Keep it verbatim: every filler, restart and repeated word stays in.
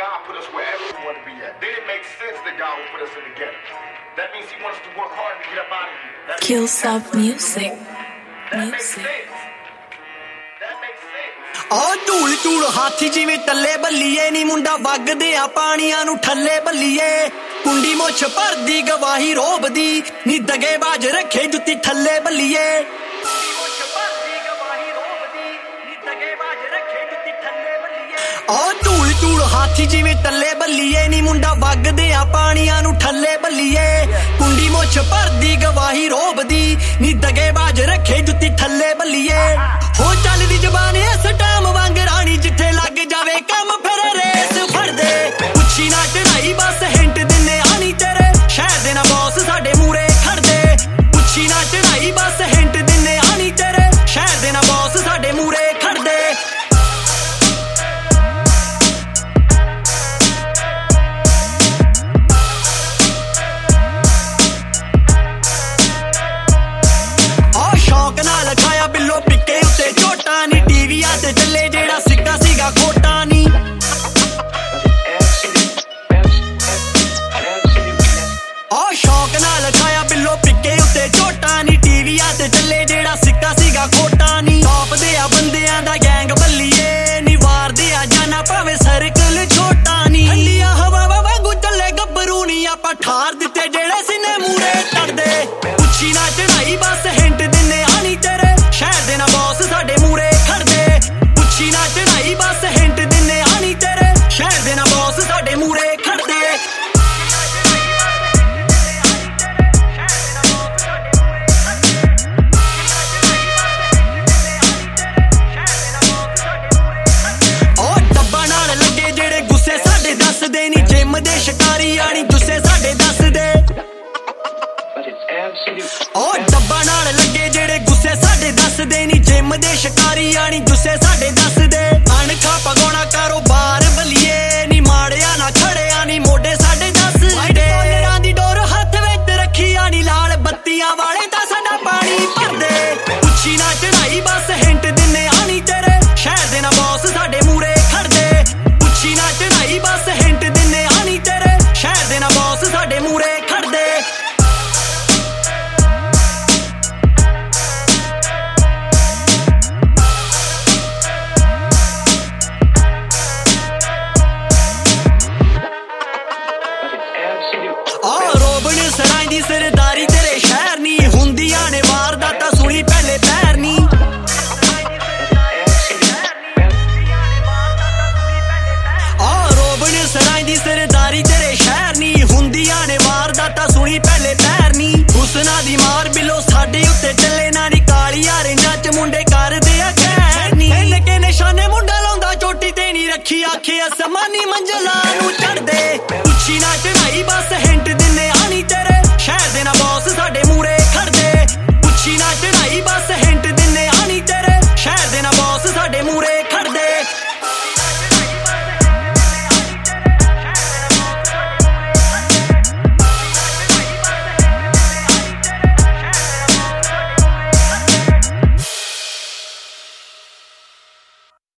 God put us wherever we want to be at. Then it makes sense that God will put us in the ghetto. That means He wants us to work hard to get up out of here. That Killsoft music. That makes sense. That makes sense. ਆ ਢੂਲ ਢੂਲ ਹਾਥੀ ਜਿਵੇਂ ਟੱਲੇ ਬੱਲੀਏ ਨੀ ਮੁੰਡਾ ਵਗਦੇ ਆ ਪਾਣੀਆਂ ਨੂੰ ਠੱਲੇ ਬੱਲੀਏ ਕੁੰਡੀ ਮੁੱਛ ਭਰਦੀ ਗਵਾਹੀ ਰੋਬਦੀ ਨੀ ਦਗੇਬਾਜ਼ ਰੱਖੇ ਜੁੱਤੀ ਠੱਲੇ ਬੱਲੀਏ ਆ ਢੂਲ ਢੂਲ ਹਾਥੀ ਜਿਵੇਂ ਟੱਲੇ ਬੱਲੀਏ ਨੀ ਮੁੰਡਾ ਵਗਦੇ ਆ ਪਾਣੀਆਂ ਨੂੰ ਠੱਲੇ ਬੱਲੀਏ ਕੁੰਡੀ ਮੁੱਛ ਭਰਦੀ ਗਵਾਹੀ ਰੋਬਦੀ ਨੀ ਦਗੇਬਾਜ਼ ਰੱਖੇ ਜੁੱਤੀ ਠੱਲੇ ਬੱਲੀਏ ਹੋ ਚੱਲਦੀ ਜ਼ਬਾਨ ਇਸ ਟਾਈਮ ਵਾਂਗ ਰਾਣੀ ਜਿੱਥੇ ਲੱਗ ਜਾਵੇ ਕੰਮ ਫਿਰ ਰੇਸ ਫੜਦੇ ਪੁੱਛੀ ਨਾ ਚੜਾਈ ਬਸ ਹਿੰਟ ਦਿੰਨੇ ਆਣੀ ਤੇਰੇ ਸ਼ਹਿਰ ਦੇ ਨਾ ਬੌਸ ਸਾਡੇ ਮੂਰੇ ਖੜਦੇ ਪੁੱਛੀ ਨਾ ਚੜਾਈ ਬਸ ਹਿੰਟ ਦਿੰਨੇ ਆਣੀ ਤੇਰੇ ਸ਼ਹਿਰ ਦੇ ਨਾ ਬੌਸ ਸਾਡੇ ਮੂਰੇ ਖੜਦੇ ਚੱਲੇ ਜਿਹੜਾ ਸਿੱਕਾ ਸੀਗਾ ਖੋਟਾ ਨੀ ਆ ਸ਼ੌਕ ਨਾਲ ਖਾਇਆ ਬਿੱਲੋ ਪਿੱਕੇ ਉੱਤੇ ਝੋਟਾ ਨੀ ਟੀਵੀਆਂ ਤੇ ਚੱਲੇ ਜਿਹੜਾ ਸਿੱਕਾ ਸੀਗਾ ਖੋਟਾ ਨੀ ਟੌਪ ਦੇ ਆ ਬੰਦਿਆਂ ਦਾ ਗੈਂਗ ਬੱਲੀਏ ਨੀ ਵਾਰਦੇ ਆ ਜਾਨਾ ਭਾਵੇਂ ਸਰਕਲ ਛੋਟਾ ਨੀ ਠੰਡੀਆਂ ਹਵਾਵਾਂ ਵਾਂਗੂ ਚੱਲੇ ਗੱਭਰੂ ਨੀ ਆਪਾਂ ਠਾਰ ਦਿੱਤੇ ਜਿਹੜੇ ਸੀਨੇ ਮੂਰੇ ਤੜਦੇ ਪੁੱਛੀ ਨਾ ਚੜਾਈ ਬਸ ਹਿੰਟ ਦਿੰਨੇ ਆਣੀ ਤੇਰੇ ਸ਼ਹਿਰ ਦੇ ਨਾ ਬੌਸ ਸਾਡੇ ਮੂਰੇ ਖੜਦੇ ਪੁੱਛੀ ਨਾ ਚੜਾਈ ਬਸ ਹਿੰਟ ਦਿੰਨੇ ਆਣੀ ਤੇਰੇ ਸ਼ਹਿਰ ਦੇ ਨਾ ਬੌਸ ਸਾਡੇ ਮੂਰੇ ਖੜਦੇ ਉਹ ਡੱਬਾ ਨਾਲ ਲੱਗੇ ਜਿਹੜੇ ਗੁੱਸੇ ਸਾਡੇ ਦੱਸਦੇ ਨੀ ਜਿਮ ਦੇ ਸ਼ਿਕਾਰੀ ਆਣੀ ਗੁੱਸੇ ਸਾਡੇ ਦੱਸਦੇ ਉਹ ਡੱਬਾ ਨਾਲ ਲੱਗੇ ਜਿਹੜੇ ਗੁੱਸੇ ਸਾਡੇ ਦੱਸਦੇ ਨੀ ਜਿਮ ਦੇ ਸ਼ਿਕਾਰੀ ਆਣੀ ਗੁੱਸੇ ਸਾਡੇ ਦੱਸਦੇ ਅਣਖਾ ਪਗਾਉਣਾ ਕਾਰੋਬਾਰ ਬਲੀਏ ਨੀ ਮਾੜਿਆ ਨਾ ਖੜਿਆ ਨੀ ਮੋਢੇ ਸਾਡੇ ਦੱਸ ਡੋਲਰਾਂ ਦੀ ਡੋਰ ਹੱਥ ਵਿੱਚ ਰੱਖੀ ਆਣੀ ਲਾਲ ਬੱਤੀਆਂ ਵਾਲੇ ਤਾਂ ਸਾਡਾ ਪਾਣੀ ਭਰਦੇ ਪੁੱਛੀ ਨਾ ਚੜਾਈ ਬਸ ਹਿੰਟ ਦਿੰਨੇ ਆਣੀ ਤੇਰੇ ਸ਼ਹਿਰ ਦੇ ਨਾ ਬੌਸ ਸਾਡੇ ਮੂਰੇ ਖੜਦੇ ਪੁੱਛੀ ਨਾ ਚੜਾਈ ਬਸ ਹਿੰਟ ਦਿੰਨੇ ਆਣੀ ਤੇਰੇ ਸ਼ਹਿਰ ਦੇ ਨਾ ਬੌਸ ਸਾਡੇ ਮੂਰੇ ਖੜਦੇ ਸਰਦਾਰੀ ਤੇਰੇ ਸ਼ਹਿਰ ਨੀ ਹੁੰਦੀਆਂ ਨੇ ਵਾਰਦਾਤਾਂ ਸੁਣੀ ਪਹਿਲੇ ਪੈਰ ਨੀ ਆ ਰੋਬਣ ਸਰਾਈ ਦੀ ਸਰਦਾਰੀ ਤੇਰੇ ਸ਼ਹਿਰ ਨੀ ਹੁੰਦੀਆਂ ਨੇ ਵਾਰਦਾਤਾਂ ਸੁਣੀ ਪਹਿਲੇ ਪੈਰ ਨੀ ਹੁਸਨਾ ਦੀ ਮਾਰ ਬਿਲੋ ਸਾਡੇ ਉੱਤੇ